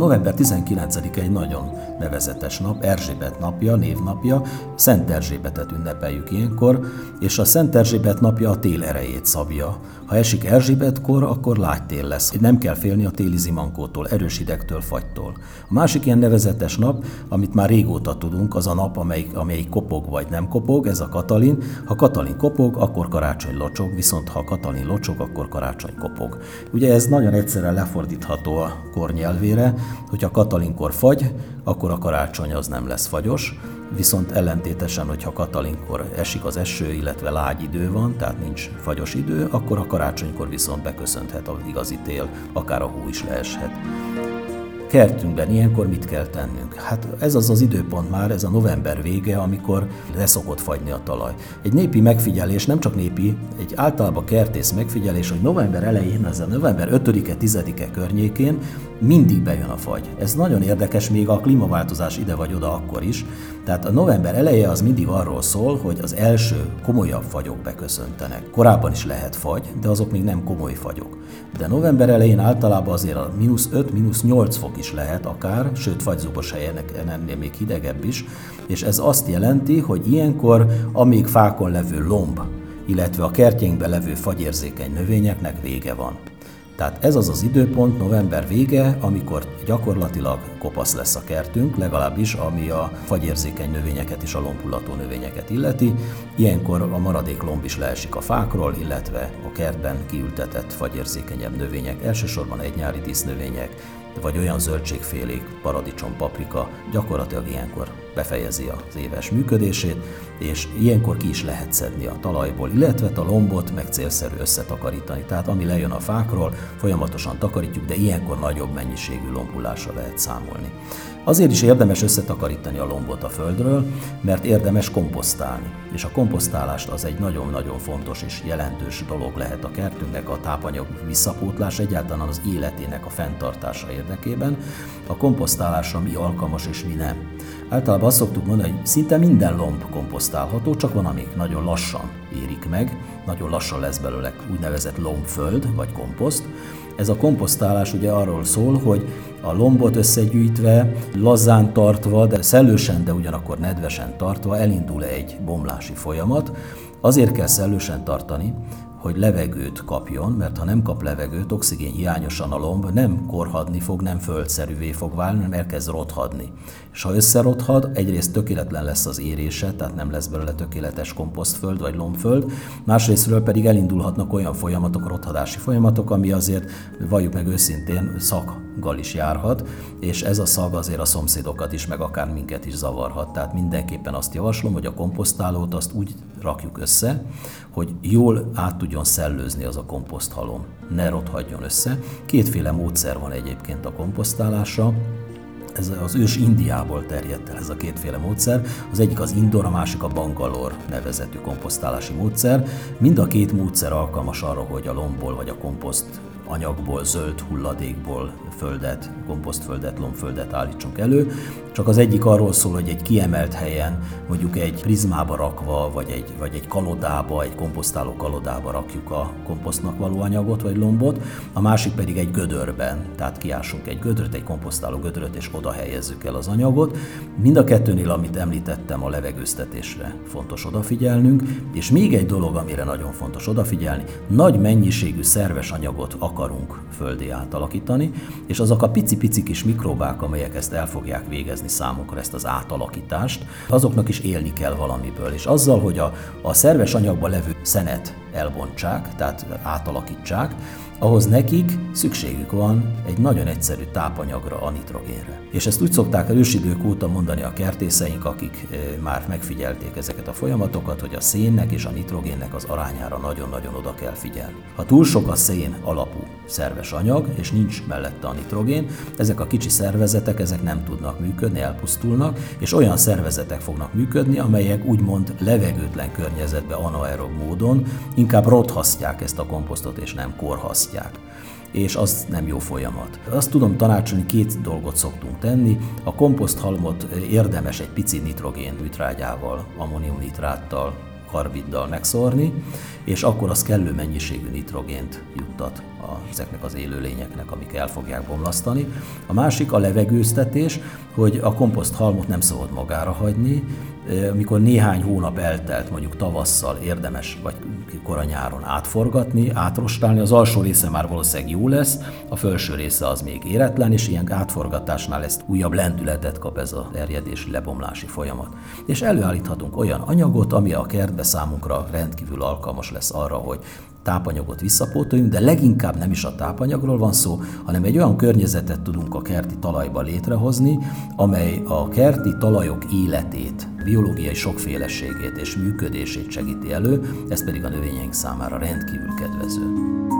November 19-e egy nagyon nevezetes nap, Erzsébet napja, névnapja, Szent Erzsébetet ünnepeljük ilyenkor, és a Szent Erzsébet napja a tél erejét szabja. Ha esik Erzsébetkor, akkor lágy tél lesz. Nem kell félni a téli zimankótól, erős hidegtől, fagytól. A másik ilyen nevezetes nap, amit már régóta tudunk, az a nap, amelyik kopog vagy nem kopog, ez a Katalin. Ha Katalin kopog, akkor karácsony locsog, viszont ha Katalin locsog, akkor karácsony kopog. Ugye ez nagyon egyszerűen lefordítható a kor nyelvére, hogyha Katalinkor fagy, akkor a karácsony az nem lesz fagyos, viszont ellentétesen, hogyha Katalinkor esik az eső, illetve lágy idő van, tehát nincs fagyos idő, akkor a karácsonykor viszont beköszönthet az igazi tél, akár a hó is leeshet. Kertünkben ilyenkor mit kell tennünk? Hát ez az az időpont már, ez a november vége, amikor leszokott fagyni a talaj. Egy népi megfigyelés, nem csak népi, egy általában kertész megfigyelés, hogy november elején, ez a november 5-e, 10-e környékén mindig bejön a fagy. Ez nagyon érdekes, még a klímaváltozás ide vagy oda akkor is. Tehát a november eleje az mindig arról szól, hogy az első komolyabb fagyok beköszöntenek. Korábban is lehet fagy, de azok még nem komoly fagyok. De november elején általában azért a -5, -8 fok is lehet akár, sőt fagyzóbos helyen ennél még hidegebb is, és ez azt jelenti, hogy ilyenkor a még fákon levő lomb, illetve a kertjénkben levő fagyérzékeny növényeknek vége van. Tehát ez az az időpont, november vége, amikor gyakorlatilag kopasz lesz a kertünk, legalábbis ami a fagyérzékeny növényeket és a lombhullató növényeket illeti. Ilyenkor a maradék lomb is leesik a fákról, illetve a kertben kiültetett fagyérzékenyebb növények, elsősorban egynyári dísznövények, vagy olyan zöldségfélék, paradicsom, paprika, gyakorlatilag ilyenkor befejezi az éves működését, és ilyenkor ki is lehet szedni a talajból, illetve a lombot meg célszerű összetakarítani. Tehát ami lejön a fákról, folyamatosan takarítjuk, de ilyenkor nagyobb mennyiségű lombhullásra lehet számolni. Azért is érdemes összetakarítani a lombot a földről, mert érdemes komposztálni. És a komposztálást az egy nagyon-nagyon fontos és jelentős dolog lehet a kertünknek, a tápanyag visszapótlás, egyáltalán az életének a fenntartása érdekében. A komposztálásra mi alkalmas és mi nem. Általában azt szoktuk mondani, hogy szinte minden lomb komposztálható, csak van, amik nagyon lassan érik meg, nagyon lassan lesz belőle úgynevezett lombföld vagy komposzt. Ez a komposztálás ugye arról szól, hogy a lombot összegyűjtve, lazán tartva, de szellősen, de ugyanakkor nedvesen tartva elindul egy bomlási folyamat. Azért kell szellősen tartani, hogy levegőt kapjon, mert ha nem kap levegőt, oxigén hiányosan a lomb nem korhadni fog, nem földszerűvé fog válni, hanem elkezd rothadni. És ha összerothad, egyrészt tökéletlen lesz az érése, tehát nem lesz belőle tökéletes komposztföld vagy lombföld, másrésztről pedig elindulhatnak olyan folyamatok, rothadási folyamatok, ami azért, valljuk meg őszintén, szaggal is járhat, és ez a szag azért a szomszédokat is, meg akár minket is zavarhat. Tehát mindenképpen azt javaslom, hogy a komposztálót azt úgy rakjuk össze, hogy jól át tudjon szellőzni az a komposzthalom, ne rothadjon össze. Kétféle módszer van egyébként a komposztálásra. Ez az ős Indiából terjedt el ez a kétféle módszer. Az egyik az Indor, a másik a Bangalore nevezetű komposztálási módszer. Mind a két módszer alkalmas arra, hogy a lombból vagy a komposzt anyagból, zöld hulladékból földet, komposztföldet, lombföldet állítsunk elő. Csak az egyik arról szól, hogy egy kiemelt helyen, mondjuk egy prizmába rakva, vagy egy kalodába, egy komposztáló kalodába rakjuk a komposztnak való anyagot vagy lombot, a másik pedig egy gödörben, tehát kiásunk egy gödröt, egy komposztáló gödröt, és oda helyezzük el az anyagot. Mind a kettőnél, amit említettem, a levegőztetésre fontos odafigyelnünk, és még egy dolog, amire nagyon fontos odafigyelni, nagy mennyiségű szerves anyagot akarunk földé átalakítani, és azok a pici-pici kis mikróbák, amelyek ezt el fogják végezni számunkra, ezt az átalakítást, azoknak is élni kell valamiből. És azzal, hogy a szerves anyagban levő szenet elbontsák, tehát átalakítsák, ahhoz nekik szükségük van egy nagyon egyszerű tápanyagra, a nitrogénre. És ezt úgy szokták ősidők óta mondani a kertészeink, akik már megfigyelték ezeket a folyamatokat, hogy a szénnek és a nitrogénnek az arányára nagyon-nagyon oda kell figyelni. Ha túl sok a szén alapú szerves anyag, és nincs mellette a nitrogén, ezek a kicsi szervezetek, ezek nem tudnak működni, elpusztulnak, és olyan szervezetek fognak működni, amelyek úgymond levegőtlen környezetben anaerob módon inkább rothasztják ezt a komposztot, és nem korhasztják. És az nem jó folyamat. Azt tudom tanácsolni, két dolgot szoktunk tenni. A komposzthalmot érdemes egy pici nitrogén ütrágyával, ammóniumnitráttal karbiddal megszórni, és akkor az kellő mennyiségű nitrogént juttat ezeknek az élőlényeknek, amik el fogják bomlasztani. A másik a levegőztetés, hogy a komposzthalmot nem szabad magára hagyni, amikor néhány hónap eltelt, mondjuk tavasszal érdemes, vagy kora nyáron átforgatni, átrostálni, az alsó része már valószínűleg jó lesz, a felső része az még éretlen, és ilyen átforgatásnál ezt újabb lendületet kap ez a terjedési, lebomlási folyamat. És előállíthatunk olyan anyagot, ami a kertbe számunkra rendkívül alkalmas lesz arra, hogy tápanyagot visszapótoljunk, de leginkább nem is a tápanyagról van szó, hanem egy olyan környezetet tudunk a kerti talajba létrehozni, amely a kerti talajok életét, biológiai sokféleségét és működését segíti elő, ez pedig a növényeink számára rendkívül kedvező.